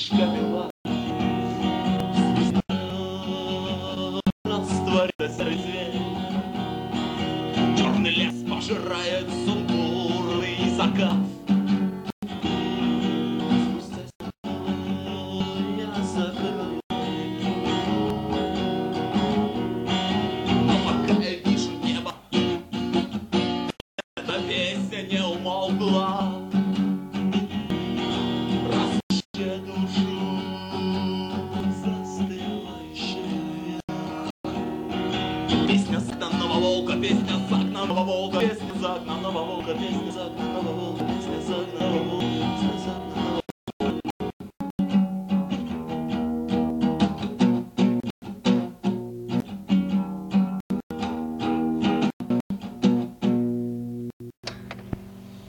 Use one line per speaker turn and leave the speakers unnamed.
спичками в растворилась серый зверь. Черный лес пожирает сумбурный закат. Я закрою, но пока я вижу небо, эта песня не умолкла.